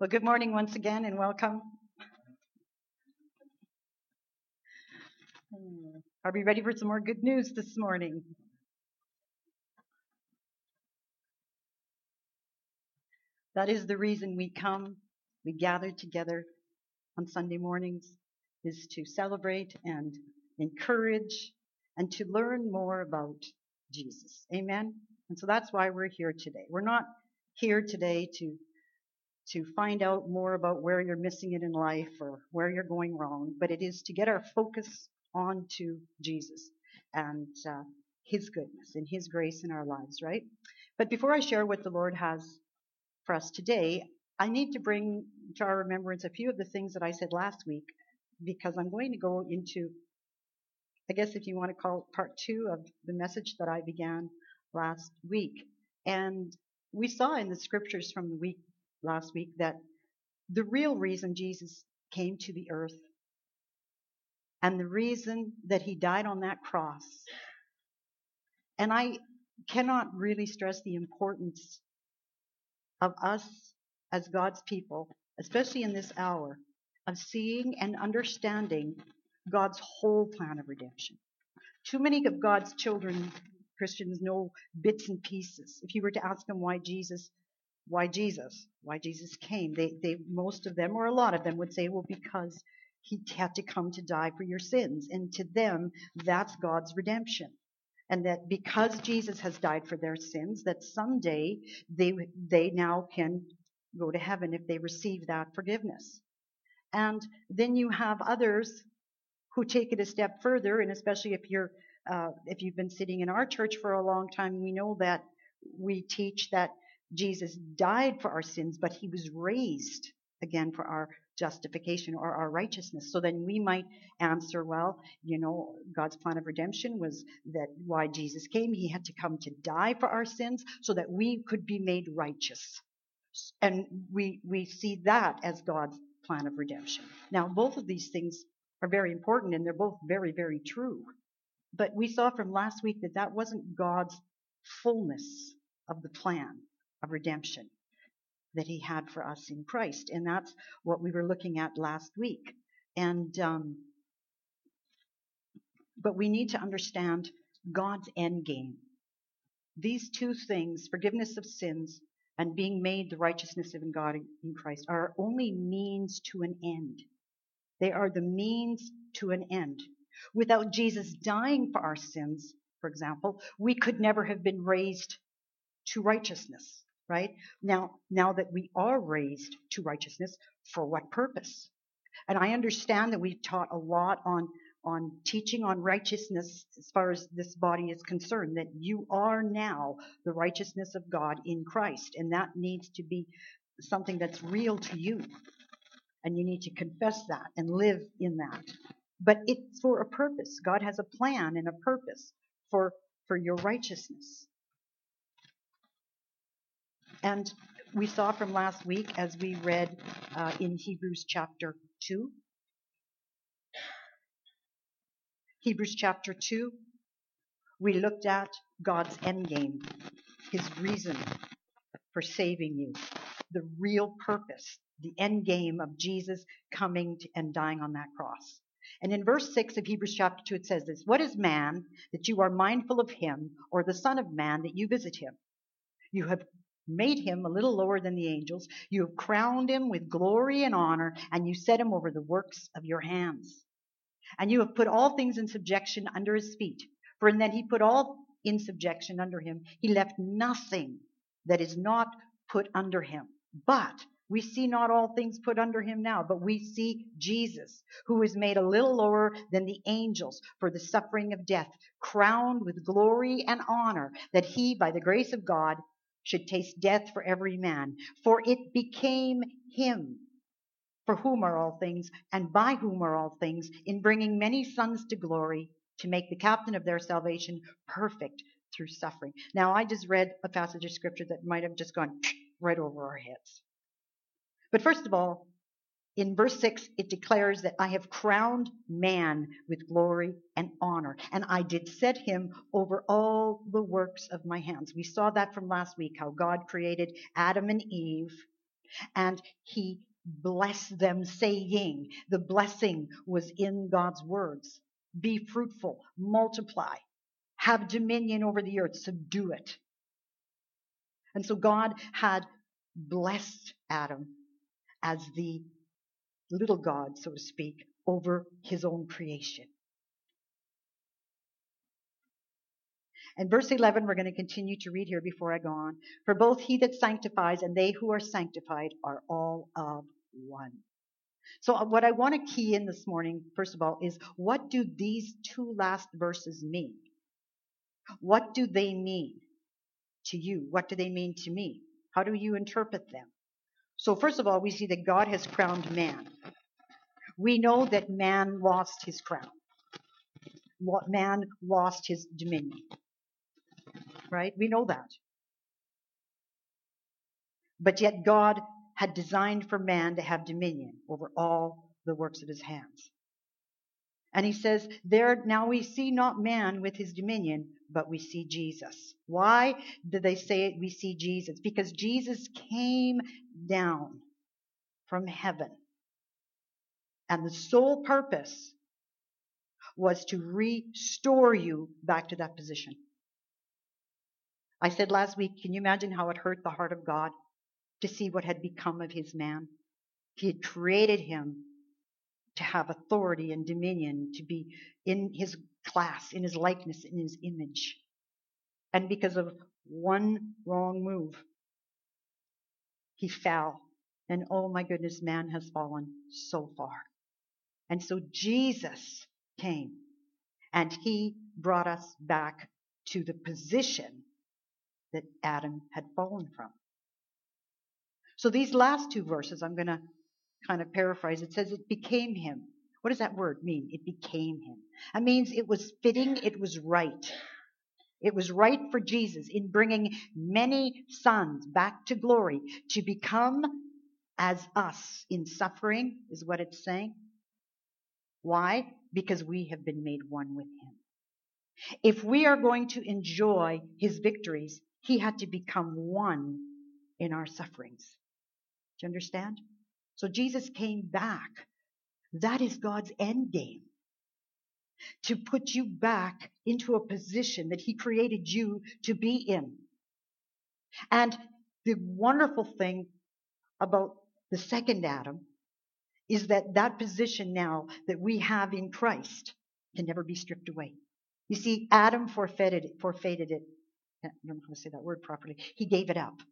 Well, good morning once again and welcome. Are we ready for some more good news this morning? That is the reason we come. We gather together on Sunday mornings is to celebrate and encourage and to learn more about Jesus. Amen. And so that's why we're here today. We're not here today to find out more about where you're missing it in life or where you're going wrong, but it is to get our focus onto Jesus and His goodness and His grace in our lives, right? But before I share what the Lord has for us today, I need to bring to our remembrance a few of the things that I said last week, because I'm going to go into, I guess if you want to call it part two of the message that I began last week. And we saw in the scriptures from the week last week that the real reason Jesus came to the earth and the reason that He died on that cross, and I cannot really stress the importance of us as God's people, especially in this hour, of seeing and understanding God's whole plan of redemption. Too many of God's children, Christians, know bits and pieces. If you were to ask them why Jesus came, they most of them or a lot of them would say, well, because He had to come to die for your sins. And to them, that's God's redemption. And that because Jesus has died for their sins, that someday they now can go to heaven if they receive that forgiveness. And then you have others who take it a step further, and especially if you've been sitting in our church for a long time, we know that we teach that Jesus died for our sins, but He was raised again for our justification or our righteousness. So then we might answer, well, God's plan of redemption was that why Jesus came, He had to come to die for our sins so that we could be made righteous. And we see that as God's plan of redemption. Now, both of these things are very important, and they're both very, very true. But we saw from last week that that wasn't God's fullness of the plan of redemption that He had for us in Christ. And that's what we were looking at last week. And but we need to understand God's end game. These two things, forgiveness of sins and being made the righteousness of God in Christ, are only means to an end. They are the means to an end. Without Jesus dying for our sins, for example, we could never have been raised to righteousness, right? Now that we are raised to righteousness, for what purpose? And I understand that we've taught a lot on teaching on righteousness as far as this body is concerned, that you are now the righteousness of God in Christ. And that needs to be something that's real to you. And you need to confess that and live in that. But it's for a purpose. God has a plan and a purpose for your righteousness. And we saw from last week, as we read in Hebrews chapter 2. Hebrews chapter 2, we looked at God's end game, His reason for saving you, the real purpose, the end game of Jesus coming and dying on that cross. And in verse 6 of Hebrews chapter 2, it says this: "What is man that you are mindful of him, or the son of man that you visit him? You have made him a little lower than the angels. You have crowned him with glory and honor, and you set him over the works of your hands. And you have put all things in subjection under his feet. For in that he put all in subjection under him, he left nothing that is not put under him. But we see not all things put under him now, but we see Jesus, who is made a little lower than the angels for the suffering of death, crowned with glory and honor, that he, by the grace of God, should taste death for every man. For it became him, for whom are all things, and by whom are all things, in bringing many sons to glory, to make the captain of their salvation perfect through suffering." Now, I just read a passage of scripture that might have just gone right over our heads. But first of all, in verse 6, it declares that I have crowned man with glory and honor, and I did set him over all the works of my hands. We saw that from last week, how God created Adam and Eve, And he blessed them, saying, the blessing was in God's words. Be fruitful, multiply, have dominion over the earth, subdue it. And so God had blessed Adam as the little God, so to speak, over his own creation. And verse 11, we're going to continue to read here before I go on. For both he that sanctifies and they who are sanctified are all of one. So what I want to key in this morning, first of all, is what do these two last verses mean? What do they mean to you? What do they mean to me? How do you interpret them? So first of all, we see that God has crowned man. We know that man lost his crown. Man lost his dominion. Right? We know that. But yet God had designed for man to have dominion over all the works of his hands. And he says, there now we see not man with his dominion, but we see Jesus. Why did they say it? We see Jesus? Because Jesus came down from heaven. And the sole purpose was to restore you back to that position. I said last week, can you imagine how it hurt the heart of God to see what had become of his man? He had created him to have authority and dominion, to be in his class, in his likeness, in his image. And because of one wrong move, he fell. And oh my goodness, man has fallen so far. And so Jesus came and he brought us back to the position that Adam had fallen from. So these last two verses, I'm going to kind of paraphrase. It says it became him. What does that word mean? It became him. That means it was fitting. It was right. It was right for Jesus in bringing many sons back to glory to become as us in suffering, is what it's saying. Why? Because we have been made one with him. If we are going to enjoy his victories, he had to become one in our sufferings. Do you understand? So Jesus came back. That is God's end game. To put you back into a position that he created you to be in. And the wonderful thing about the second Adam is that that position now that we have in Christ can never be stripped away. You see, Adam forfeited it. I don't know how to say that word properly. He gave it up.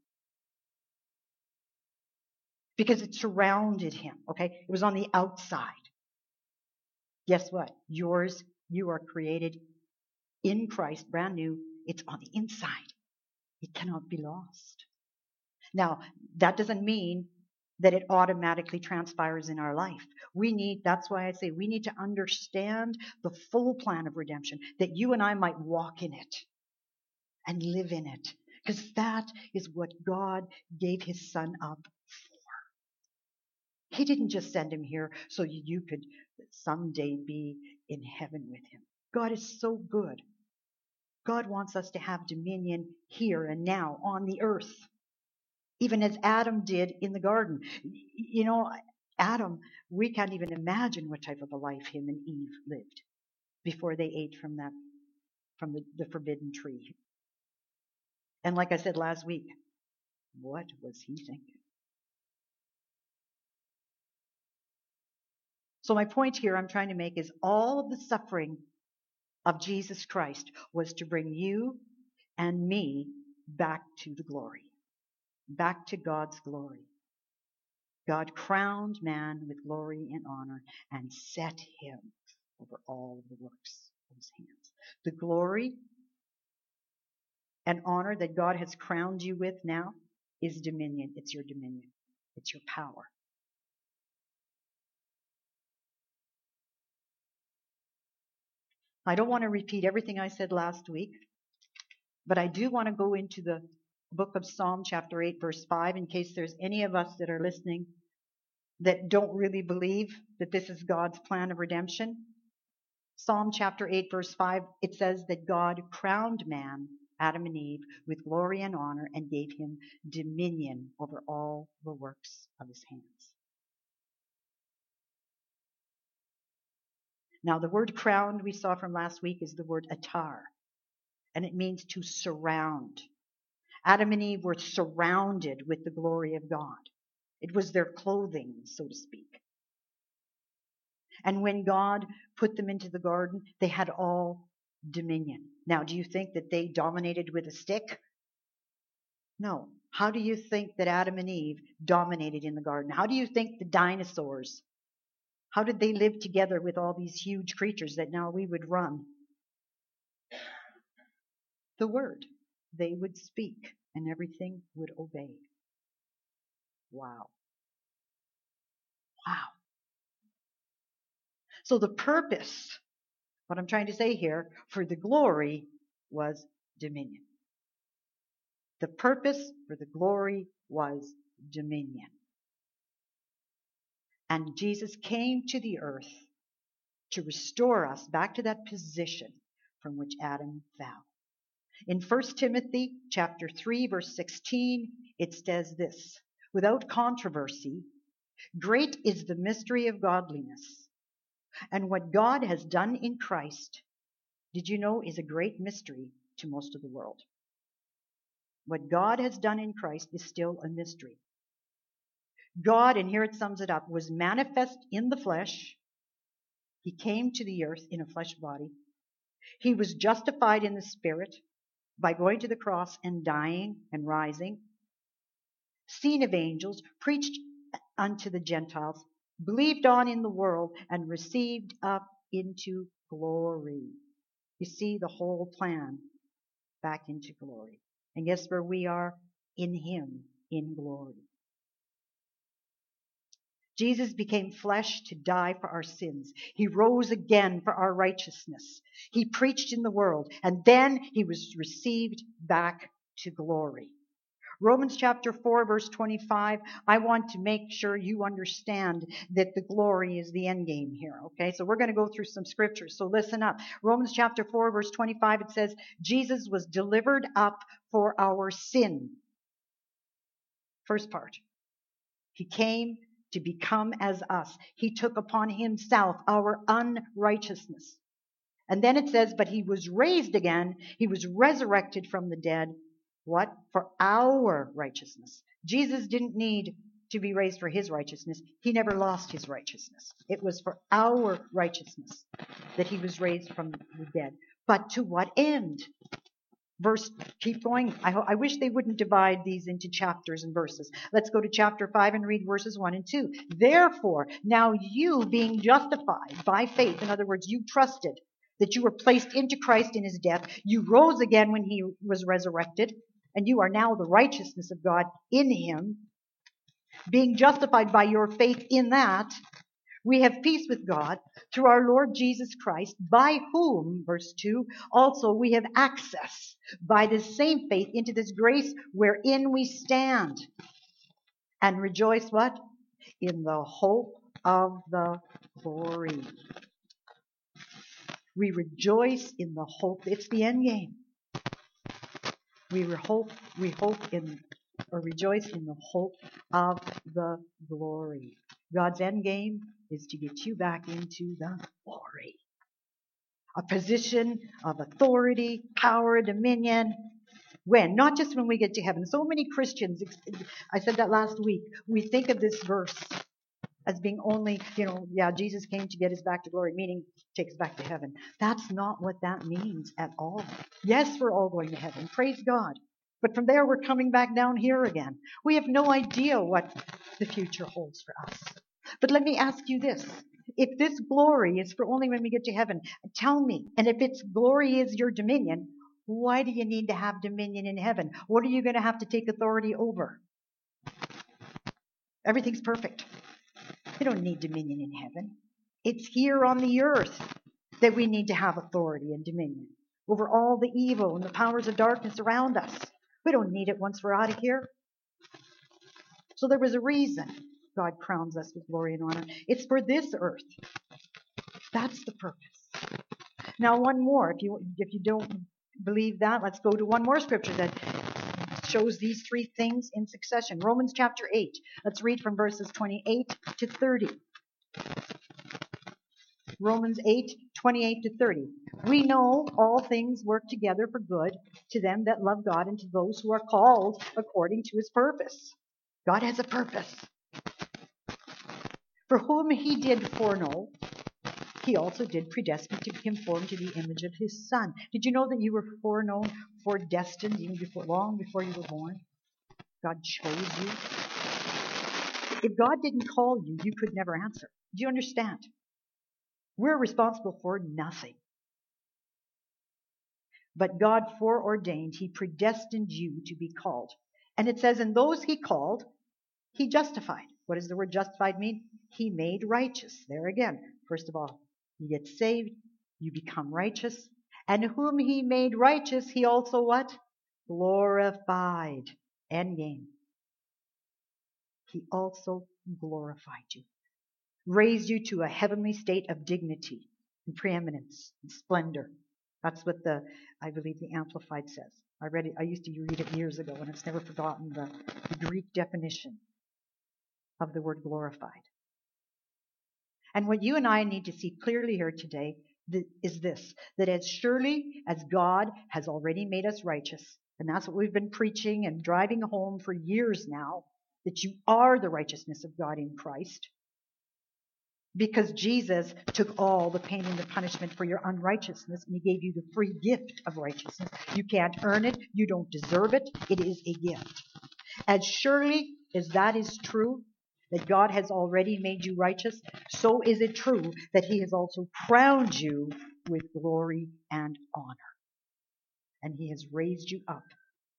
Because it surrounded him, okay? It was on the outside. Guess what? You are created in Christ, brand new. It's on the inside. It cannot be lost. Now, that doesn't mean that it automatically transpires in our life. That's why I say we need to understand the full plan of redemption, that you and I might walk in it and live in it. Because that is what God gave his son up for. He didn't just send him here so you could someday be in heaven with him. God is so good. God wants us to have dominion here and now on the earth, even as Adam did in the garden. You know, Adam, we can't even imagine what type of a life him and Eve lived before they ate from the forbidden tree. And like I said last week, what was he thinking? So my point here I'm trying to make is all of the suffering of Jesus Christ was to bring you and me back to the glory, back to God's glory. God crowned man with glory and honor and set him over all the works of his hands. The glory and honor that God has crowned you with now is dominion. It's your dominion. It's your power. I don't want to repeat everything I said last week, but I do want to go into the book of Psalm chapter 8, verse 5, in case there's any of us that are listening that don't really believe that this is God's plan of redemption. Psalm chapter 8, verse 5, it says that God crowned man Adam and Eve with glory and honor and gave him dominion over all the works of his hands. Now, the word crowned we saw from last week is the word atar, and it means to surround. Adam and Eve were surrounded with the glory of God. It was their clothing, so to speak. And when God put them into the garden, they had all dominion. Now, do you think that they dominated with a stick? No. How do you think that Adam and Eve dominated in the garden? How do you think the dinosaurs, how did they live together with all these huge creatures that now we would run? The word. They would speak and everything would obey. Wow. Wow. So the purpose, what I'm trying to say here, for the glory was dominion. The purpose for the glory was dominion. And Jesus came to the earth to restore us back to that position from which Adam fell. In 1 Timothy chapter 3, verse 16, it says this, without controversy, great is the mystery of godliness. And what God has done in Christ, did you know, is a great mystery to most of the world. What God has done in Christ is still a mystery. God, and here it sums it up, was manifest in the flesh. He came to the earth in a flesh body. He was justified in the spirit by going to the cross and dying and rising. Seen of angels, preached unto the Gentiles, believed on in the world, and received up into glory. You see the whole plan back into glory. And guess where we are? In him, in glory. Jesus became flesh to die for our sins. He rose again for our righteousness. He preached in the world, and then he was received back to glory. Romans chapter 4, verse 25, I want to make sure you understand that the glory is the end game here, okay? So we're going to go through some scriptures, so listen up. Romans chapter 4, verse 25, it says, Jesus was delivered up for our sin. First part. He came to become as us. He took upon himself our unrighteousness. And then it says, but he was raised again. He was resurrected from the dead. What? For our righteousness. Jesus didn't need to be raised for his righteousness. He never lost his righteousness. It was for our righteousness that he was raised from the dead. But to what end? Verse, keep going. I wish they wouldn't divide these into chapters and verses. Let's go to chapter 5 and read verses 1 and 2. Therefore, now you being justified by faith, in other words, you trusted that you were placed into Christ in his death. You rose again when he was resurrected, and you are now the righteousness of God in him. Being justified by your faith in that, we have peace with God through our Lord Jesus Christ, by whom, verse 2, also we have access by the same faith into this grace wherein we stand. And rejoice what? In the hope of the glory. We rejoice in the hope. It's the end game. We rejoice in the hope of the glory. God's end game is to get you back into the glory. A position of authority, power, dominion. When? Not just when we get to heaven. So many Christians, I said that last week, we think of this verse as being only, Jesus came to get us back to glory, meaning take us back to heaven. That's not what that means at all. Yes, we're all going to heaven. Praise God. But from there, we're coming back down here again. We have no idea what the future holds for us. But let me ask you this. If this glory is for only when we get to heaven, tell me, and if its glory is your dominion, why do you need to have dominion in heaven? What are you going to have to take authority over? Everything's perfect. You don't need dominion in heaven. It's here on the earth that we need to have authority and dominion over all the evil and the powers of darkness around us. We don't need it once we're out of here. So there was a reason God crowns us with glory and honor. It's for this earth. That's the purpose. Now, one more, if you don't believe that, let's go to one more scripture that shows these three things in succession. Romans chapter 8. Let's read from verses 28 to 30. Romans 8, 28 to 30. We know all things work together for good to them that love God and to those who are called according to his purpose. God has a purpose. For whom he did foreknow, he also did predestine to be conformed to the image of his Son. Did you know that you were foreknown, foredestined, even long before you were born? God chose you. If God didn't call you, you could never answer. Do you understand? We're responsible for nothing. But God foreordained, he predestined you to be called. And it says, in those he called, he justified. What does the word justified mean? He made righteous. There again, first of all, you get saved, you become righteous. And whom he made righteous, he also what? Glorified. End game. He also glorified you. Raised you to a heavenly state of dignity and preeminence and splendor. That's what I believe the Amplified says. I used to read it years ago, and it's never forgotten the Greek definition of the word glorified. And what you and I need to see clearly here today is this, that as surely as God has already made us righteous, and that's what we've been preaching and driving home for years now, that you are the righteousness of God in Christ, because Jesus took all the pain and the punishment for your unrighteousness, and he gave you the free gift of righteousness. You can't earn it. You don't deserve it. It is a gift. As surely as that is true, that God has already made you righteous, so is it true that he has also crowned you with glory and honor. And he has raised you up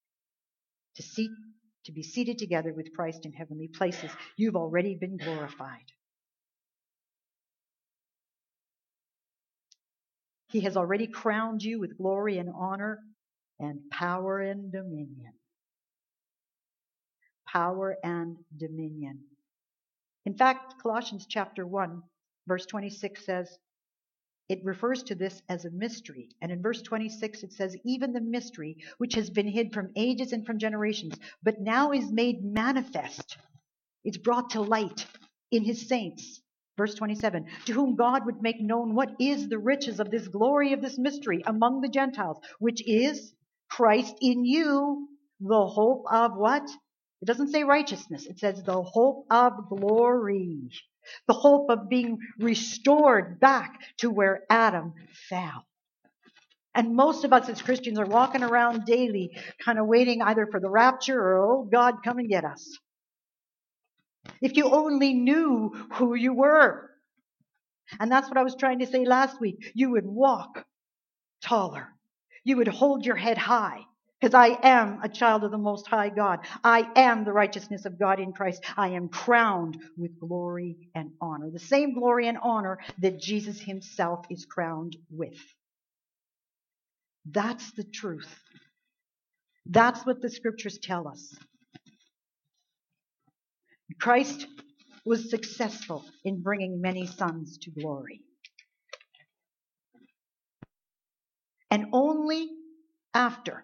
to be seated together with Christ in heavenly places. You've already been glorified. He has already crowned you with glory and honor and power and dominion. Power and dominion. In fact, Colossians chapter 1, verse 26 says, it refers to this as a mystery. And in verse 26 it says, even the mystery which has been hid from ages and from generations, but now is made manifest. It's brought to light in his saints. Verse 27, to whom God would make known what is the riches of this glory of this mystery among the Gentiles, which is Christ in you, the hope of what? It doesn't say righteousness. It says the hope of glory. The hope of being restored back to where Adam fell. And most of us as Christians are walking around daily kind of waiting either for the rapture or, oh God, come and get us. If you only knew who you were. And that's what I was trying to say last week. You would walk taller. You would hold your head high. Because I am a child of the Most High God. I am the righteousness of God in Christ. I am crowned with glory and honor. The same glory and honor that Jesus himself is crowned with. That's the truth. That's what the scriptures tell us. Christ was successful in bringing many sons to glory. And only after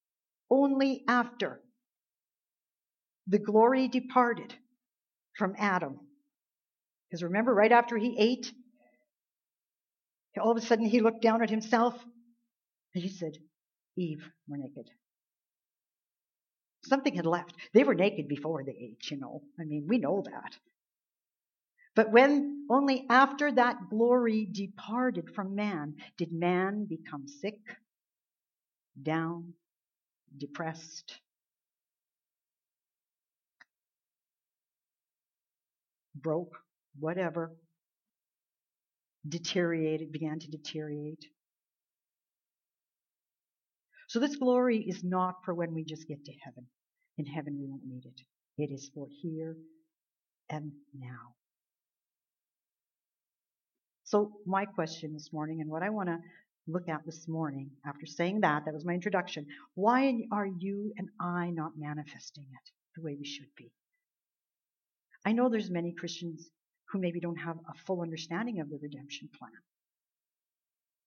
the glory departed from Adam. Because remember, right after he ate, all of a sudden he looked down at himself and he said, Eve, we're naked. Something had left. They were naked before they ate, you know. I mean, we know that. But when only after that glory departed from man, did man become sick, down, depressed, broke, whatever, began to deteriorate. So this glory is not for when we just get to heaven. In heaven we won't need it. It is for here and now. So my question this morning, and what I want to look at this morning, after saying that was my introduction, why are you and I not manifesting it the way we should be? I know there's many Christians who maybe don't have a full understanding of the redemption plan.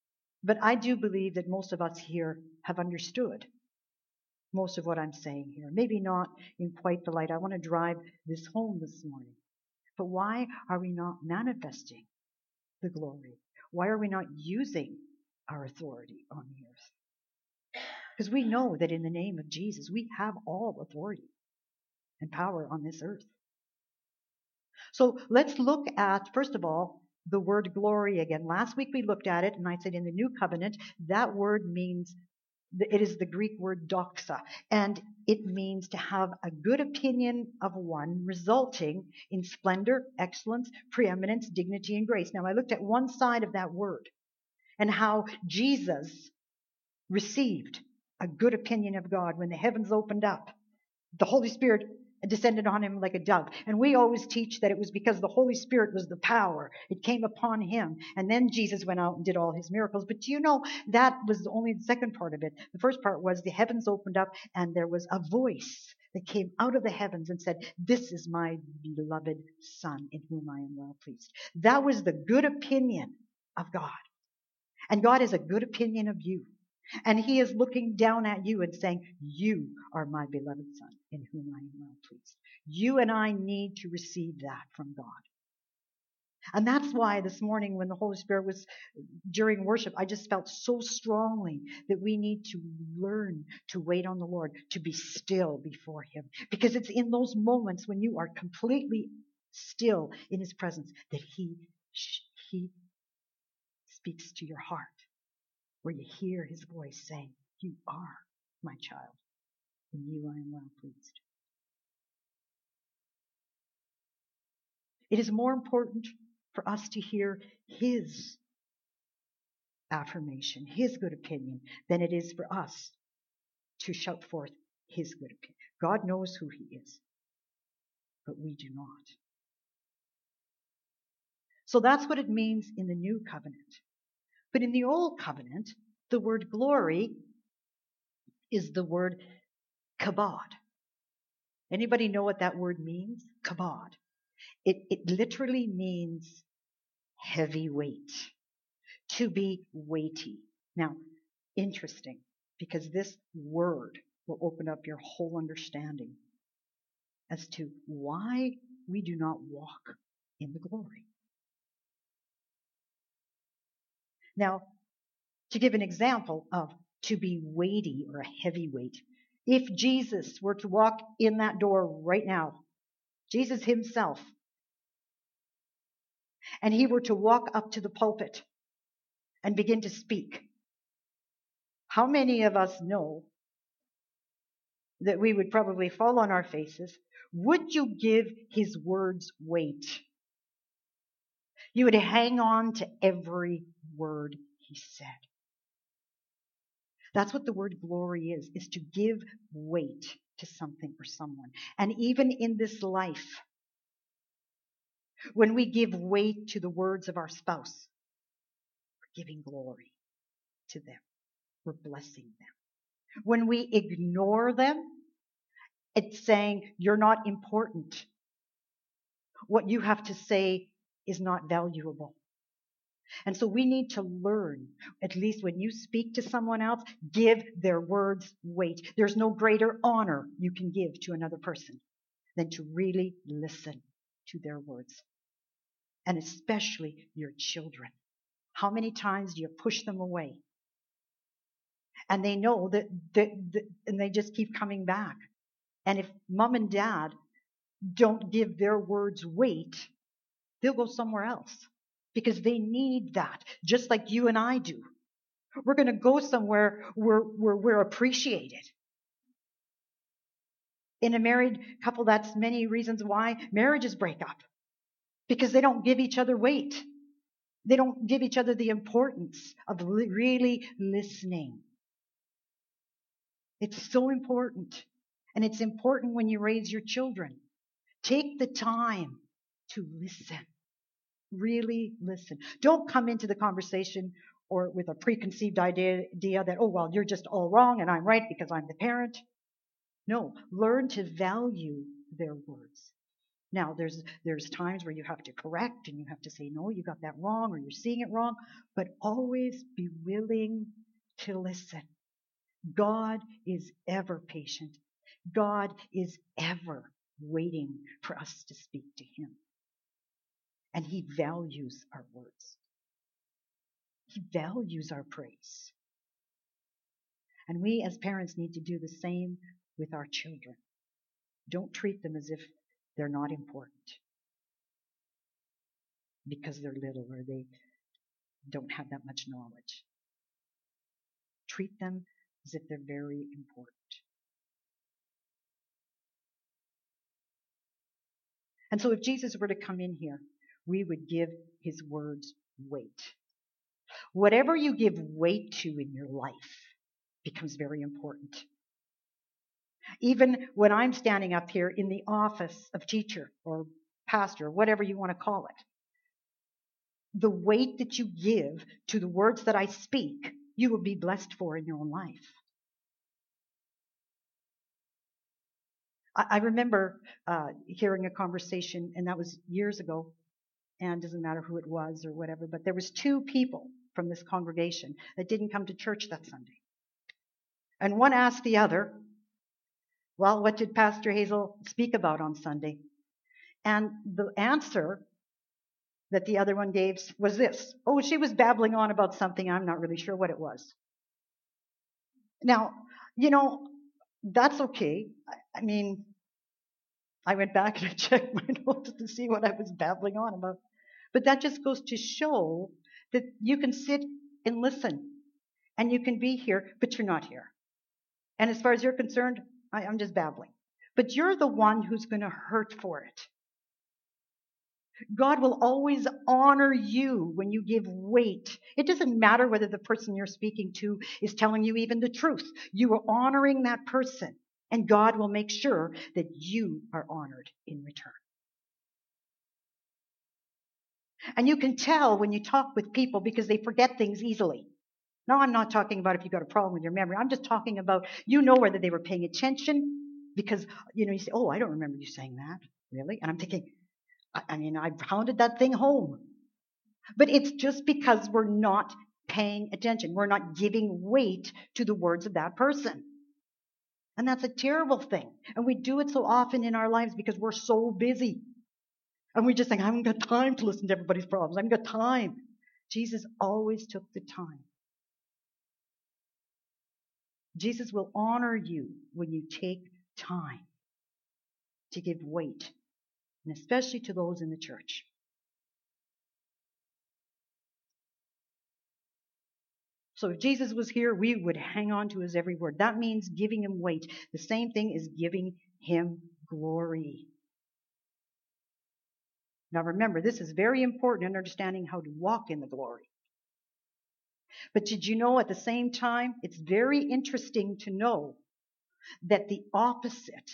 But I do believe that most of us here have understood most of what I'm saying here. Maybe not in quite the light. I want to drive this home this morning. But why are we not manifesting the glory? Why are we not using our authority on the earth? Because we know that in the name of Jesus, we have all authority and power on this earth. So let's look at, first of all, the word glory again. Last week we looked at it, and I said in the new covenant, that word means, it is the Greek word doxa, and it means to have a good opinion of one, resulting in splendor, excellence, preeminence, dignity, and grace. Now I looked at one side of that word and how Jesus received a good opinion of God when the heavens opened up. The Holy Spirit descended on him like a dove. And we always teach that it was because the Holy Spirit was the power. It came upon him. And then Jesus went out and did all his miracles. But do you know, that was only the second part of it. The first part was the heavens opened up and there was a voice that came out of the heavens and said, "This is my beloved Son in whom I am well pleased." That was the good opinion of God. And God has a good opinion of you. And he is looking down at you and saying, "You are my beloved Son in whom I am well pleased." You and I need to receive that from God. And that's why this morning when the Holy Spirit was during worship, I just felt so strongly that we need to learn to wait on the Lord, to be still before him. Because it's in those moments when you are completely still in his presence that he speaks to your heart, where you hear his voice saying, "You are my child. In you I am well pleased." It is more important for us to hear his affirmation, his good opinion, than it is for us to shout forth his good opinion. God knows who he is, but we do not. So that's what it means in the new covenant. But in the old covenant, the word glory is the word kabod. Anybody know what that word means? Kabod. It literally means heavy weight, to be weighty. Now, interesting, because this word will open up your whole understanding as to why we do not walk in the glory. Now, to give an example of to be weighty or a heavy weight, if Jesus were to walk in that door right now, Jesus himself, and he were to walk up to the pulpit and begin to speak, how many of us know that we would probably fall on our faces? Would you give his words weight? You would hang on to every word he said. That's what the word glory is to give weight to something or someone. And even in this life, when we give weight to the words of our spouse, we're giving glory to them. We're blessing them. When we ignore them, it's saying, "You're not important. What you have to say is not valuable." And so we need to learn, at least when you speak to someone else, give their words weight. There's no greater honor you can give to another person than to really listen to their words. And especially your children. How many times do you push them away? And they know that and they just keep coming back. And if mom and dad don't give their words weight, they'll go somewhere else. Because they need that, just like you and I do. We're going to go somewhere where we're appreciated. In a married couple, that's many reasons why marriages break up. Because they don't give each other weight. They don't give each other the importance of really listening. It's so important. And it's important when you raise your children. Take the time to listen. Really listen. Don't come into the conversation or with a preconceived idea that, "Oh, well, you're just all wrong and I'm right because I'm the parent." No, learn to value their words. Now, there's times where you have to correct and you have to say, no, you got that wrong, or you're seeing it wrong, but always be willing to listen. God is ever patient. God is ever waiting for us to speak to him. And he values our words. He values our praise. And we as parents need to do the same with our children. Don't treat them as if they're not important because they're little or they don't have that much knowledge. Treat them as if they're very important. And so if Jesus were to come in here, we would give his words weight. Whatever you give weight to in your life becomes very important. Even when I'm standing up here in the office of teacher or pastor, whatever you want to call it, the weight that you give to the words that I speak, you will be blessed for in your own life. I remember hearing a conversation, and that was years ago, and it doesn't matter who it was or whatever, but there was 2 people from this congregation that didn't come to church that Sunday. And one asked the other, well, what did Pastor Hazel speak about on Sunday? And the answer that the other one gave was this. Oh, she was babbling on about something. I'm not really sure what it was. Now, that's okay. I mean, I went back and I checked my notes to see what I was babbling on about. But that just goes to show that you can sit and listen and you can be here, but you're not here. And as far as you're concerned, I'm just babbling. But you're the one who's going to hurt for it. God will always honor you when you give weight. It doesn't matter whether the person you're speaking to is telling you even the truth. You are honoring that person, and God will make sure that you are honored in return. And you can tell when you talk with people because they forget things easily. Now, I'm not talking about if you got a problem with your memory. I'm just talking about, whether they were paying attention because, you say, oh, I don't remember you saying that. Really? And I'm thinking, I pounded that thing home. But it's just because we're not paying attention. We're not giving weight to the words of that person. And that's a terrible thing. And we do it so often in our lives because we're so busy. And we just think, I haven't got time to listen to everybody's problems. I haven't got time. Jesus always took the time. Jesus will honor you when you take time to give weight, and especially to those in the church. So if Jesus was here, we would hang on to his every word. That means giving him weight. The same thing is giving him glory. Now remember, this is very important in understanding how to walk in the glory. But did you know at the same time, it's very interesting to know that the opposite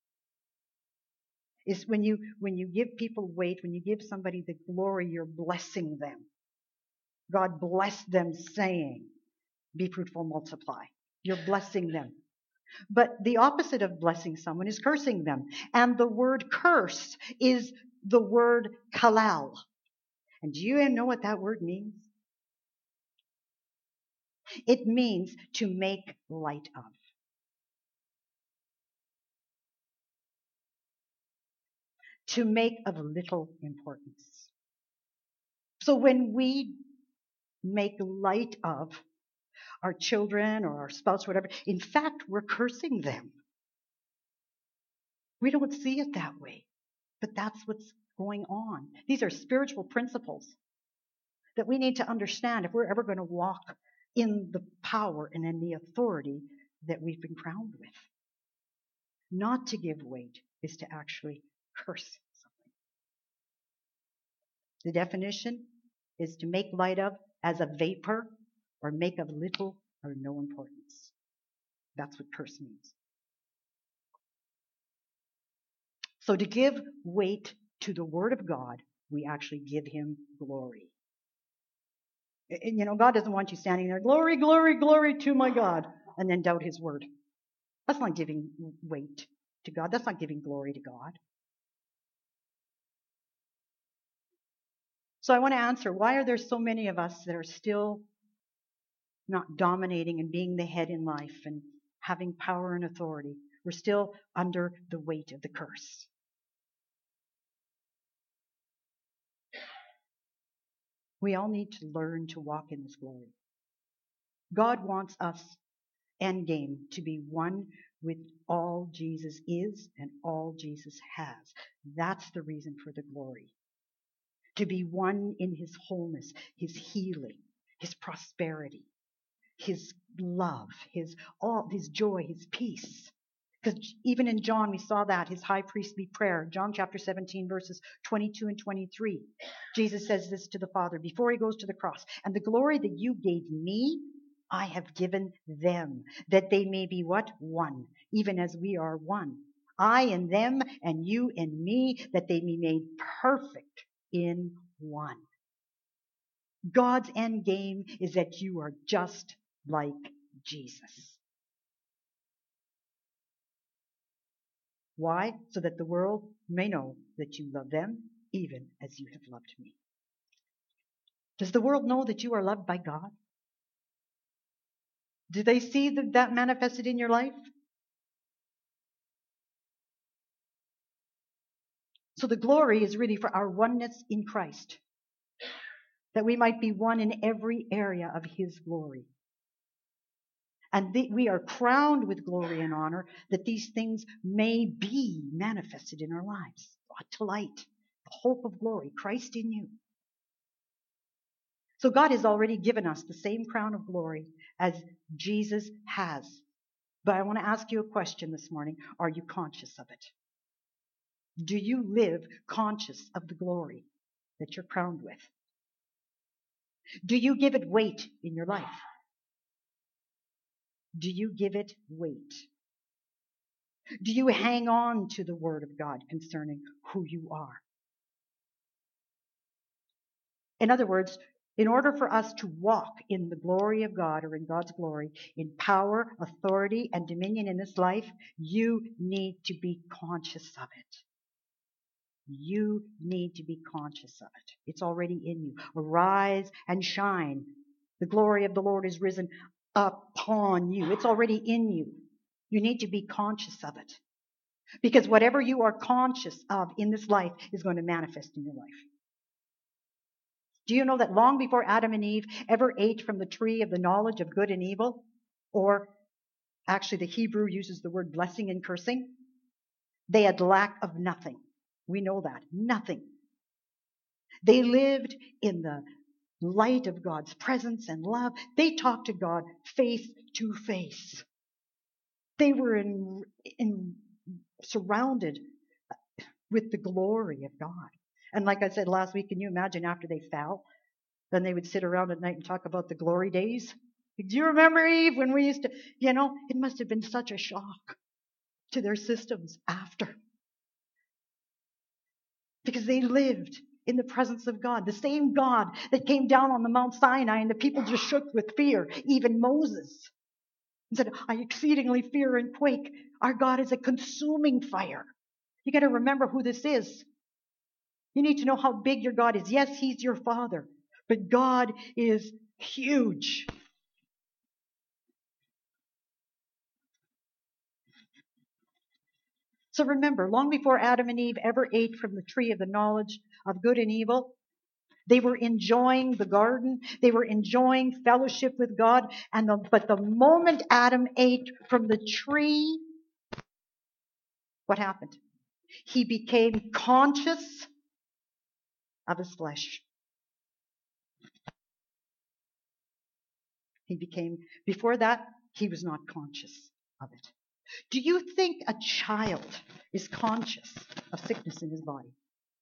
is when you give people weight, when you give somebody the glory, you're blessing them. God blessed them saying, be fruitful, multiply. You're blessing them. But the opposite of blessing someone is cursing them. And the word curse is the word kalal. And do you know what that word means? It means to make light of. To make of little importance. So when we make light of our children or our spouse, whatever, in fact, we're cursing them. We don't see it that way, but that's what's going on. These are spiritual principles that we need to understand if we're ever going to walk in the power and in the authority that we've been crowned with. Not to give weight is to actually curse something. The definition is to make light of as a vapor or make of little or no importance. That's what curse means. So to give weight to the Word of God, we actually give him glory. And God doesn't want you standing there, glory, glory, glory to my God, and then doubt his word. That's not giving weight to God. That's not giving glory to God. So I want to answer, why are there so many of us that are still not dominating and being the head in life and having power and authority? We're still under the weight of the curse. We all need to learn to walk in this glory. God wants us, endgame, to be one with all Jesus is and all Jesus has. That's the reason for the glory. To be one in his wholeness, his healing, his prosperity, his love, his joy, his peace. Because even in John, we saw that, his high priestly prayer, John chapter 17, verses 22 and 23. Jesus says this to the Father before he goes to the cross. And the glory that you gave me, I have given them, that they may be what? One, even as we are one. I in them, and you in me, that they be made perfect in one. God's end game is that you are just like Jesus. Why? So that the world may know that you love them even as you have loved me. Does the world know that you are loved by God? Do they see that manifested in your life? So the glory is really for our oneness in Christ, that we might be one in every area of his glory. And we are crowned with glory and honor, that these things may be manifested in our lives. Brought to light, the hope of glory, Christ in you. So God has already given us the same crown of glory as Jesus has. But I want to ask you a question this morning. Are you conscious of it? Do you live conscious of the glory that you're crowned with? Do you give it weight in your life? Do you give it weight? Do you hang on to the word of God concerning who you are? In other words, in order for us to walk in the glory of God, or in God's glory, in power, authority, and dominion in this life, you need to be conscious of it. You need to be conscious of it. It's already in you. Arise and shine. The glory of the Lord is risen upon you. It's already in you. You need to be conscious of it. Because whatever you are conscious of in this life is going to manifest in your life. Do you know that long before Adam and Eve ever ate from the tree of the knowledge of good and evil, or actually the Hebrew uses the word blessing and cursing, they had lack of nothing. We know that. Nothing. They lived in the light of God's presence and love. They talked to God face to face. They were surrounded with the glory of God. And like I said last week, can you imagine after they fell? Then they would sit around at night and talk about the glory days. Do you remember, Eve, when we used to, it must have been such a shock to their systems after. Because they lived in the presence of God. The same God that came down on the Mount Sinai and the people just shook with fear. Even Moses said, I exceedingly fear and quake. Our God is a consuming fire. You got to remember who this is. You need to know how big your God is. Yes, he's your Father, but God is huge. So remember, long before Adam and Eve ever ate from the tree of the knowledge of good and evil, they were enjoying the garden. They were enjoying fellowship with God. But the moment Adam ate from the tree, what happened? He became conscious of his flesh. Before that, he was not conscious of it. Do you think a child is conscious of sickness in his body?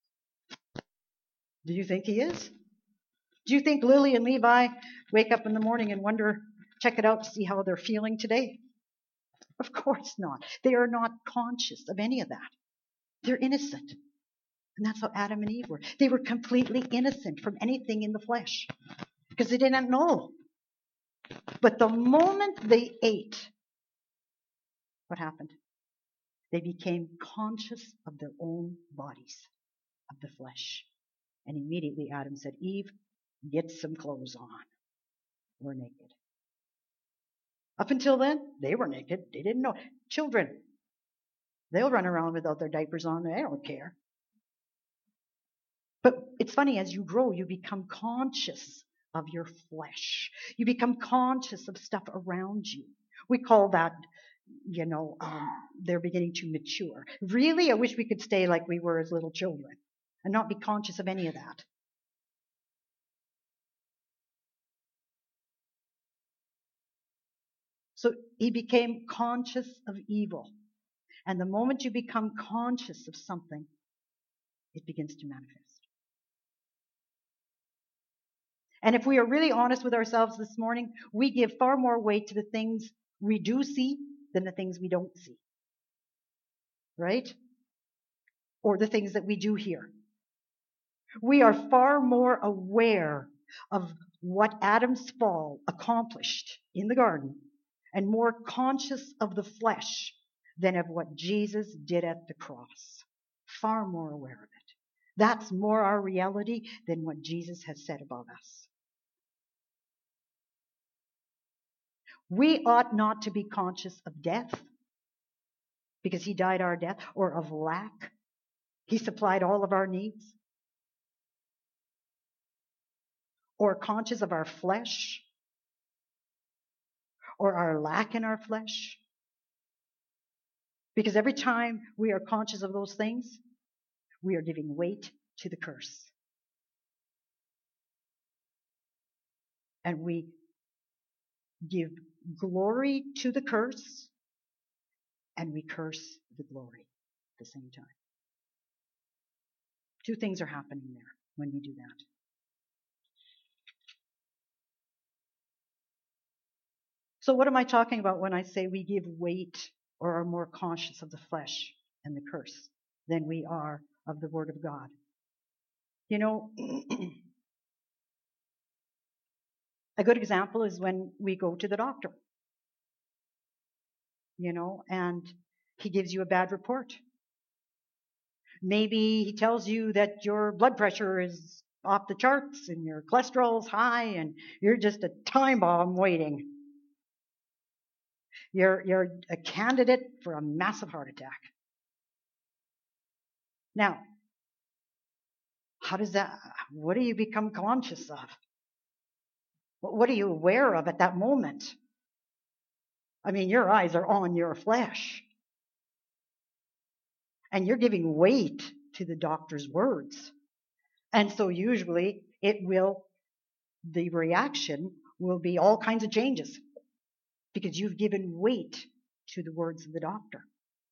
Do you think he is? Do you think Lily and Levi wake up in the morning and check it out to see how they're feeling today? Of course not. They are not conscious of any of that. They're innocent. And that's how Adam and Eve were. They were completely innocent from anything in the flesh because they didn't know. But the moment they ate, what happened? They became conscious of their own bodies, of the flesh. And immediately Adam said, Eve, get some clothes on. We're naked. Up until then, they were naked. They didn't know. Children, they'll run around without their diapers on. They don't care. But it's funny, as you grow, you become conscious of your flesh. You become conscious of stuff around you. We call that, they're beginning to mature. Really, I wish we could stay like we were as little children and not be conscious of any of that. So he became conscious of evil. And the moment you become conscious of something, it begins to manifest. And if we are really honest with ourselves this morning, we give far more weight to the things we do see than the things we don't see. Right? Or the things that we do hear. We are far more aware of what Adam's fall accomplished in the garden and more conscious of the flesh than of what Jesus did at the cross. Far more aware of it. That's more our reality than what Jesus has said about us. We ought not to be conscious of death because he died our death, or of lack. He supplied all of our needs. Or conscious of our flesh, or our lack in our flesh. Because every time we are conscious of those things, we are giving weight to the curse. And we give glory to the curse, and we curse the glory at the same time. Two things are happening there when we do that. So what am I talking about when I say we give weight or are more conscious of the flesh and the curse than we are of the Word of God? A good example is when we go to the doctor, and he gives you a bad report. Maybe he tells you that your blood pressure is off the charts and your cholesterol's high and you're just a time bomb waiting. You're a candidate for a massive heart attack. Now, what do you become conscious of? What are you aware of at that moment? I mean, your eyes are on your flesh. And you're giving weight to the doctor's words. And so usually the reaction will be all kinds of changes because you've given weight to the words of the doctor.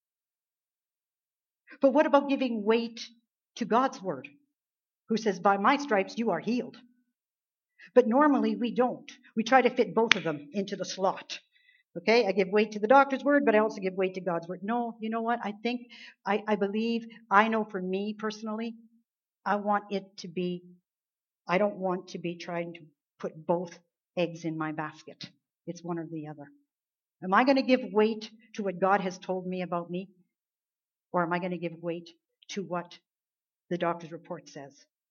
But what about giving weight to God's word, who says, by my stripes you are healed? But normally we don't. We try to fit both of them into the slot. Okay, I give weight to the doctor's word, but I also give weight to God's word. No, you know what? I believe, I know for me personally, I don't want to be trying to put both eggs in my basket. It's one or the other. Am I going to give weight to what God has told me about me? Or am I going to give weight to what the doctor's report says?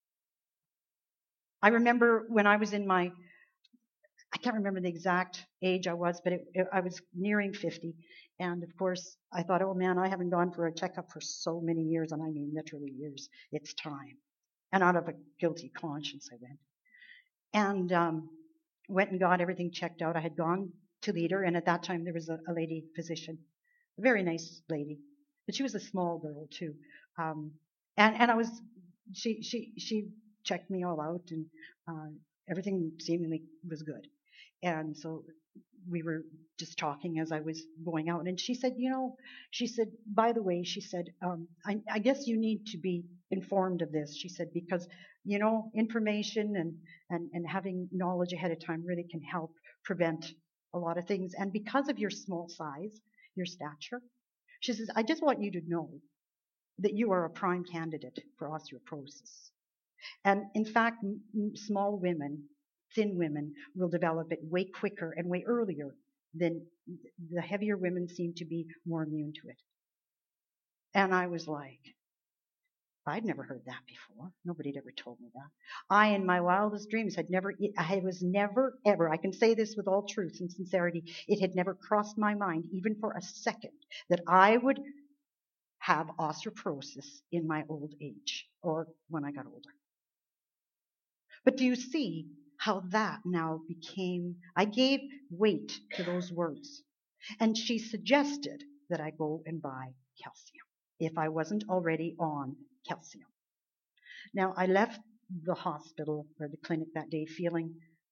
I remember when I was I can't remember the exact age I was, but I was nearing 50. And of course, I thought, oh man, I haven't gone for a checkup for so many years, and I mean literally years. It's time. And out of a guilty conscience, I went. And went and got everything checked out. I had gone to Leader, and at that time there was a lady physician, a very nice lady. But she was a small girl too. And she checked me all out, and everything seemingly was good. And so we were just talking as I was going out, and she said, by the way, she said, I guess you need to be informed of this. She said, because, information and having knowledge ahead of time really can help prevent a lot of things. And because of your small size, your stature, she says, I just want you to know that you are a prime candidate for osteoporosis. And in fact, small women, thin women, will develop it way quicker and way earlier than the heavier women seem to be more immune to it. And I was like, I'd never heard that before. Nobody had ever told me that. I, in my wildest dreams, I was never, ever, I can say this with all truth and sincerity, it had never crossed my mind, even for a second, that I would have osteoporosis in my old age or when I got older. But do you see how that now became, I gave weight to those words. And she suggested that I go and buy calcium if I wasn't already on calcium. Now, I left the hospital or the clinic that day feeling,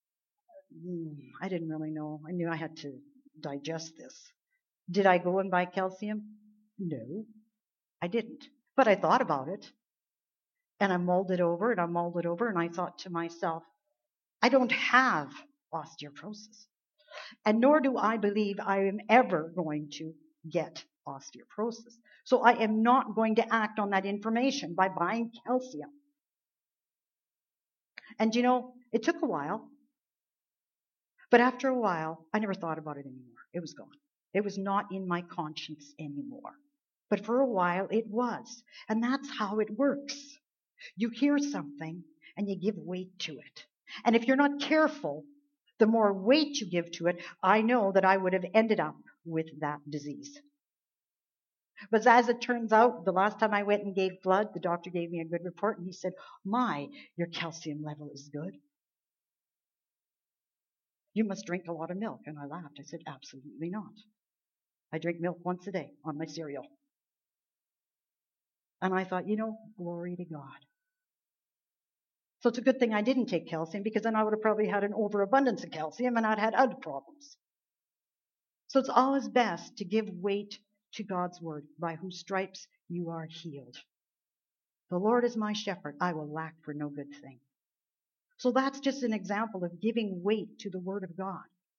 I didn't really know. I knew I had to digest this. Did I go and buy calcium? No, I didn't. But I thought about it. And I mulled it over and I mulled it over and I thought to myself, I don't have osteoporosis. And nor do I believe I am ever going to get osteoporosis. So I am not going to act on that information by buying calcium. And you know, it took a while. But after a while, I never thought about it anymore. It was gone. It was not in my conscience anymore. But for a while, it was. And that's how it works. You hear something and you give weight to it. And if you're not careful, the more weight you give to it, I know that I would have ended up with that disease. But as it turns out, the last time I went and gave blood, the doctor gave me a good report and he said, your calcium level is good. You must drink a lot of milk. And I laughed. I said, absolutely not. I drink milk once a day on my cereal. And I thought, glory to God. So it's a good thing I didn't take calcium, because then I would have probably had an overabundance of calcium and I'd had other problems. So it's always best to give weight to God's word, by whose stripes you are healed. The Lord is my shepherd. I will lack for no good thing. So that's just an example of giving weight to the word of God.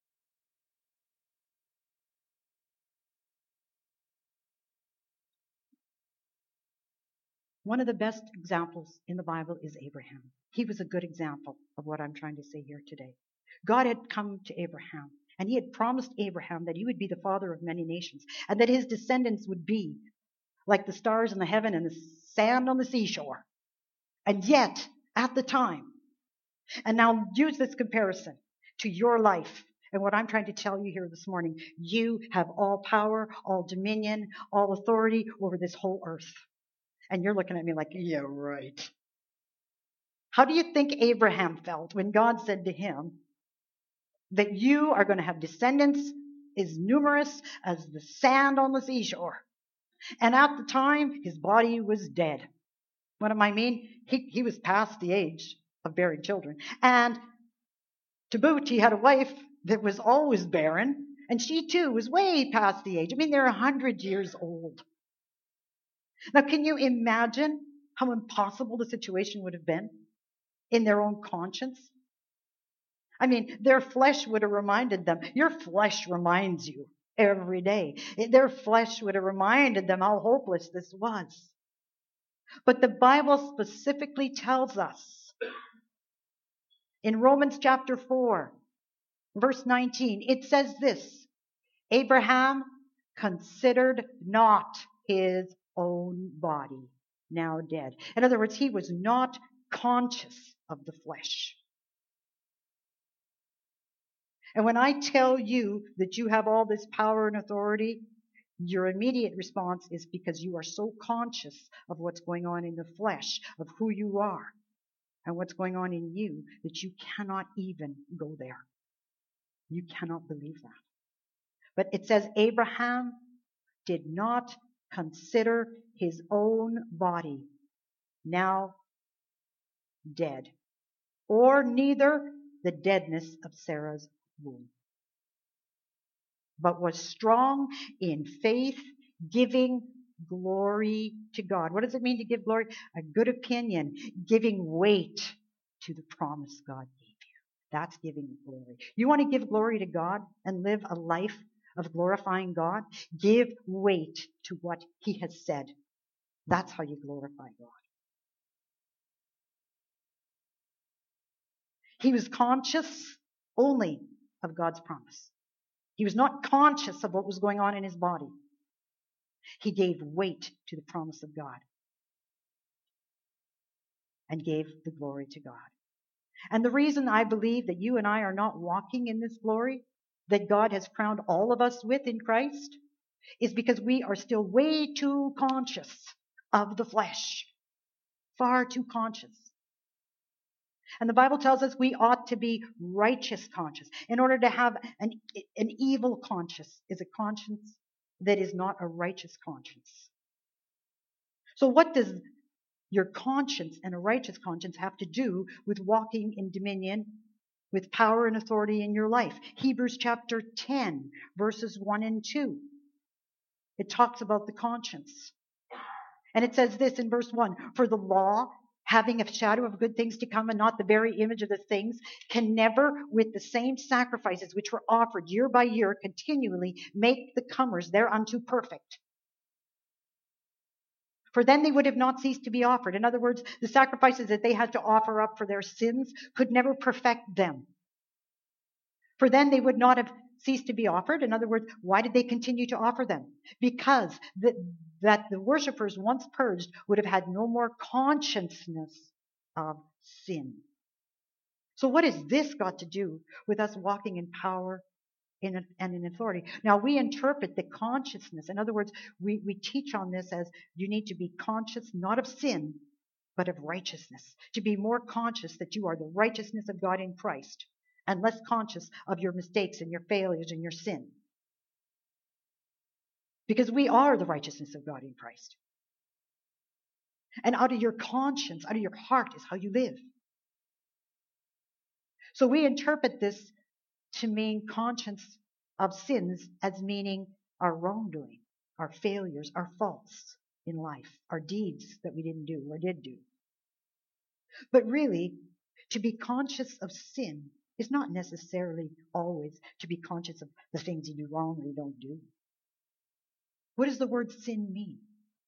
One of the best examples in the Bible is Abraham. He was a good example of what I'm trying to say here today. God had come to Abraham, and he had promised Abraham that he would be the father of many nations, and that his descendants would be like the stars in the heaven and the sand on the seashore. And yet, at the time, and now use this comparison to your life and what I'm trying to tell you here this morning, you have all power, all dominion, all authority over this whole earth. And you're looking at me like, yeah, right. How do you think Abraham felt when God said to him that you are going to have descendants as numerous as the sand on the seashore? And at the time, his body was dead. What do I mean? He was past the age of bearing children. And to boot, he had a wife that was always barren, and she too was way past the age. I mean, they're 100 years old. Now, can you imagine how impossible the situation would have been in their own conscience? I mean, their flesh would have reminded them. Your flesh reminds you every day. Their flesh would have reminded them how hopeless this was. But the Bible specifically tells us in Romans chapter 4, verse 19, it says this: Abraham considered not his own body now dead. In other words, he was not conscious of the flesh. And when I tell you that you have all this power and authority, your immediate response is because you are so conscious of what's going on in the flesh, of who you are, and what's going on in you, that you cannot even go there. You cannot believe that. But it says Abraham did not consider his own body now dead, or neither the deadness of Sarah's womb, but was strong in faith, giving glory to God. What does it mean to give glory? A good opinion, giving weight to the promise God gave you. That's giving glory. You want to give glory to God and live a life of glorifying God? Give weight to what he has said. That's how you glorify God. He was conscious only of God's promise. He was not conscious of what was going on in his body. He gave weight to the promise of God. and gave the glory to God. And the reason I believe that you and I are not walking in this glory that God has crowned all of us with in Christ is because we are still way too conscious of the flesh. Far too conscious. And the Bible tells us we ought to be righteous conscious. In order to have an evil conscience is a conscience that is not a righteous conscience. So what does your conscience and a righteous conscience have to do with walking in dominion with power and authority in your life? Hebrews chapter 10, verses 1 and 2. It talks about the conscience. And it says this in verse 1, for the law, having a shadow of good things to come and not the very image of the things, can never, with the same sacrifices which were offered year by year continually, make the comers thereunto perfect. For then they would have not ceased to be offered. In other words, the sacrifices that they had to offer up for their sins could never perfect them. For then they would not have ceased to be offered. In other words, why did they continue to offer them? Because that the worshipers, once purged, would have had no more consciousness of sin. So what has this got to do with us walking in power and in authority? Now, we interpret the consciousness. In other words, we teach on this as you need to be conscious, not of sin, but of righteousness. To be more conscious that you are the righteousness of God in Christ, and less conscious of your mistakes and your failures and your sin. Because we are the righteousness of God in Christ. And out of your conscience, out of your heart is how you live. So we interpret this to mean conscience of sins as meaning our wrongdoing, our failures, our faults in life, our deeds that we didn't do or did do. But really, to be conscious of sin is not necessarily always to be conscious of the things you do wrong or you don't do. What does the word sin mean?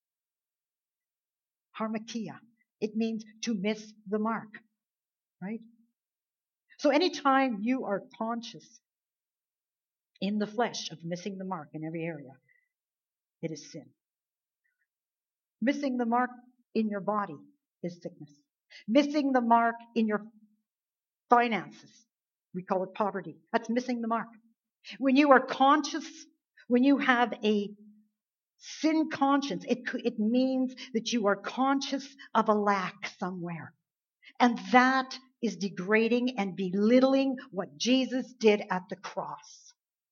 Harmakia. It means to miss the mark, right? So anytime you are conscious in the flesh of missing the mark in every area, it is sin. Missing the mark in your body is sickness. Missing the mark in your finances, we call it poverty. That's missing the mark. When you are conscious, when you have a sin conscience, it means that you are conscious of a lack somewhere. And that is degrading and belittling what Jesus did at the cross.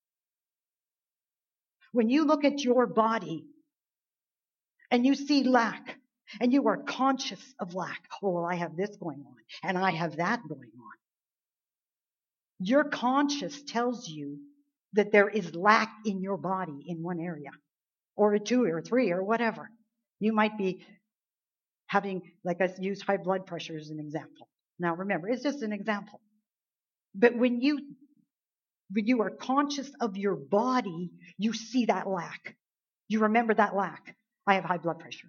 When you look at your body and you see lack, and you are conscious of lack, oh, well, I have this going on, and I have that going on. Your conscience tells you that there is lack in your body in one area, or two, or three, or whatever. You might be having, like I use high blood pressure as an example. Now remember, it's just an example. But when you are conscious of your body, you see that lack. You remember that lack. I have high blood pressure.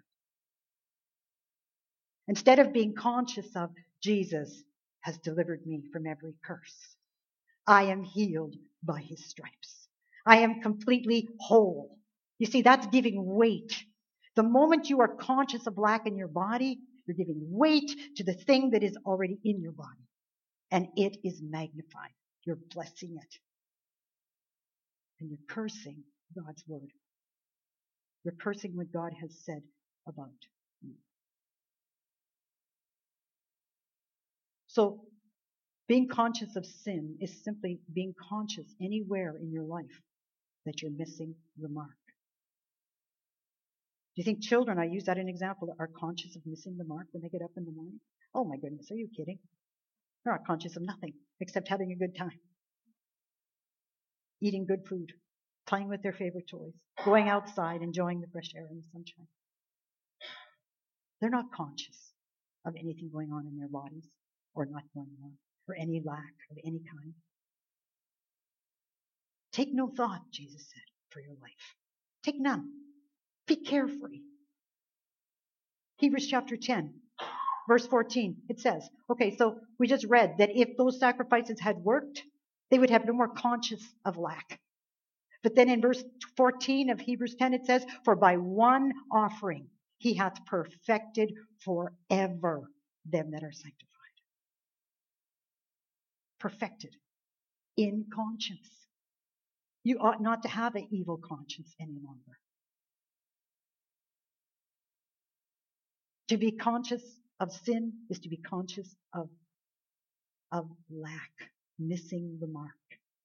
Instead of being conscious of Jesus has delivered me from every curse. I am healed by his stripes. I am completely whole. You see, that's giving weight. The moment you are conscious of lack in your body, you're giving weight to the thing that is already in your body. And it is magnified. You're blessing it. And you're cursing God's word. You're cursing what God has said about you. So, being conscious of sin is simply being conscious anywhere in your life that you're missing the mark. Do you think children, I use that as an example, are conscious of missing the mark when they get up in the morning? Oh my goodness, are you kidding? They're not conscious of nothing except having a good time. Eating good food, playing with their favorite toys, going outside, enjoying the fresh air and the sunshine. They're not conscious of anything going on in their bodies or not going on, or any lack of any kind. Take no thought, Jesus said, for your life. Take none. Be carefree. Hebrews chapter 10, verse 14, it says, okay, so we just read that if those sacrifices had worked, they would have no more conscience of lack. But then in verse 14 of Hebrews 10, it says, for by one offering he hath perfected forever them that are sanctified. Perfected in conscience. You ought not to have an evil conscience any longer. To be conscious of sin is to be conscious of lack, missing the mark.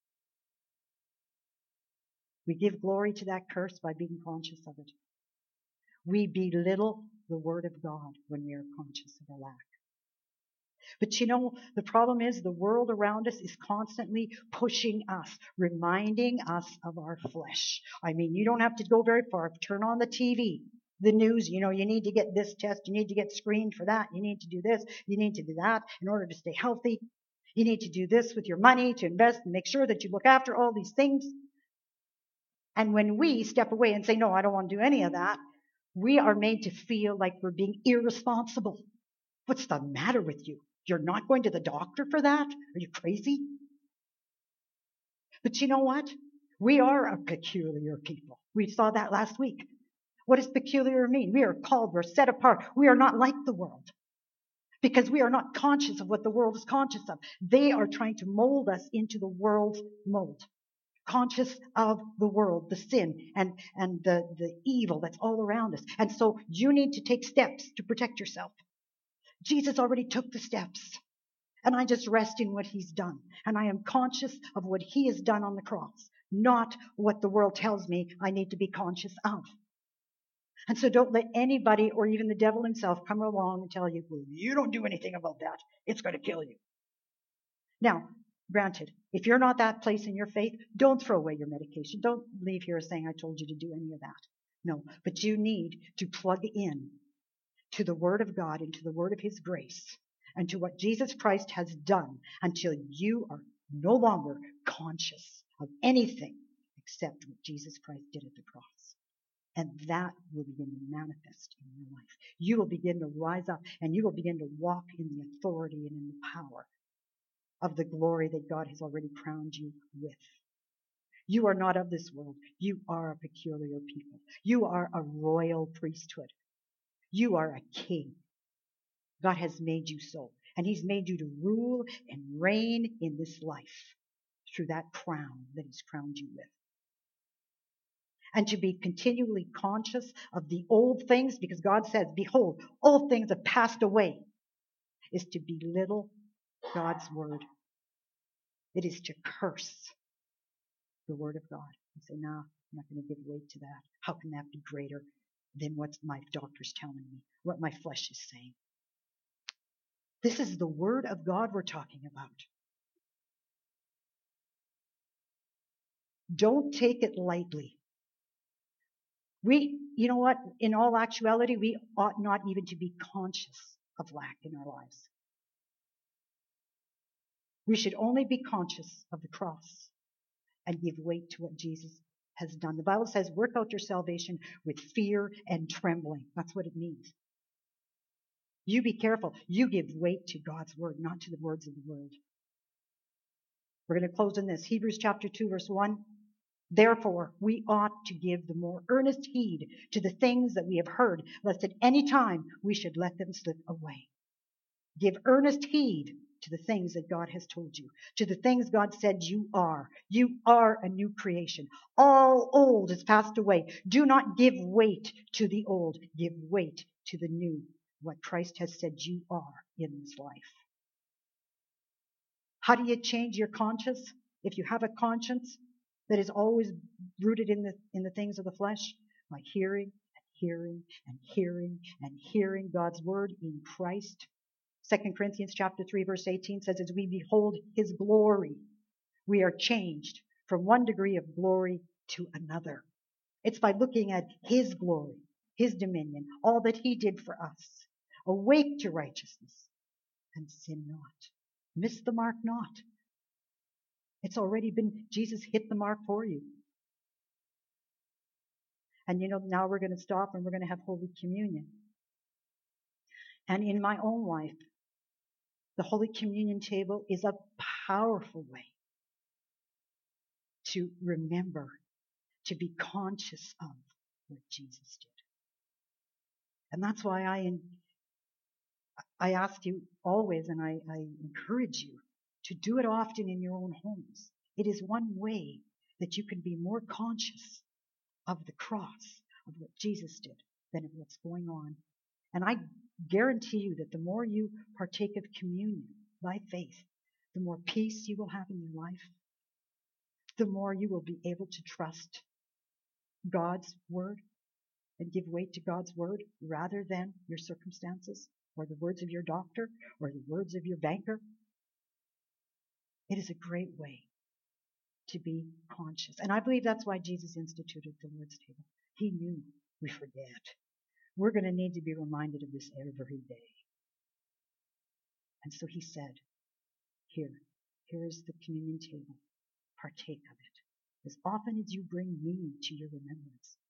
We give glory to that curse by being conscious of it. We belittle the Word of God when we are conscious of our lack. But you know, the problem is the world around us is constantly pushing us, reminding us of our flesh. I mean, you don't have to go very far. Turn on the TV, the news, you need to get this test, you need to get screened for that, you need to do this, you need to do that in order to stay healthy. You need to do this with your money to invest and make sure that you look after all these things. And when we step away and say, no, I don't want to do any of that, we are made to feel like we're being irresponsible. What's the matter with you? You're not going to the doctor for that? Are you crazy? But you know what? We are a peculiar people. We saw that last week. What does peculiar mean? We are called, we're set apart. We are not like the world because we are not conscious of what the world is conscious of. They are trying to mold us into the world's mold. Conscious of the world, the sin, and the evil that's all around us. And so you need to take steps to protect yourself. Jesus already took the steps. And I just rest in what he's done. And I am conscious of what he has done on the cross, not what the world tells me I need to be conscious of. And so don't let anybody or even the devil himself come along and tell you, well, you don't do anything about that. It's going to kill you. Now, granted, if you're not that place in your faith, don't throw away your medication. Don't leave here saying I told you to do any of that. No, but you need to plug in to the Word of God and to the Word of His grace and to what Jesus Christ has done until you are no longer conscious of anything except what Jesus Christ did at the cross. And that will begin to manifest in your life. You will begin to rise up and you will begin to walk in the authority and in the power of the glory that God has already crowned you with. You are not of this world. You are a peculiar people. You are a royal priesthood. You are a king. God has made you so. And He's made you to rule and reign in this life through that crown that He's crowned you with. And to be continually conscious of the old things, because God says, behold, old things have passed away, is to belittle God's word. It is to curse the word of God and say, no, I'm not going to give weight to that. How can that be greater than what my doctor's telling me, what my flesh is saying? This is the word of God we're talking about. Don't take it lightly. You know what? In all actuality, we ought not even to be conscious of lack in our lives. We should only be conscious of the cross and give weight to what Jesus has done. The Bible says, work out your salvation with fear and trembling. That's what it means. You be careful. You give weight to God's word, not to the words of the world. We're going to close in this. Hebrews chapter 2, verse 1. Therefore, we ought to give the more earnest heed to the things that we have heard, lest at any time we should let them slip away. Give earnest heed to the things that God has told you, to the things God said you are. You are a new creation. All old has passed away. Do not give weight to the old. Give weight to the new, what Christ has said you are in this life. How do you change your conscience? If you have a conscience that is always rooted in the things of the flesh, by hearing and hearing and hearing and hearing God's word in Christ. 2 Corinthians chapter 3, verse 18 says, as we behold His glory, we are changed from one degree of glory to another. It's by looking at His glory, His dominion, all that He did for us. Awake to righteousness and sin not. Miss the mark not. It's already been, Jesus hit the mark for you. And now we're going to stop and we're going to have Holy Communion. And in my own life, the Holy Communion table is a powerful way to remember, to be conscious of what Jesus did. And that's why I ask you always, and I encourage you to do it often in your own homes. It is one way that you can be more conscious of the cross, of what Jesus did, than of what's going on. And I guarantee you that the more you partake of communion by faith, the more peace you will have in your life, the more you will be able to trust God's word and give weight to God's word rather than your circumstances or the words of your doctor or the words of your banker. It is a great way to be conscious. And I believe that's why Jesus instituted the Lord's table. He knew we forget. We're going to need to be reminded of this every day. And so he said, here's the communion table. Partake of it as often as you bring me to your remembrance.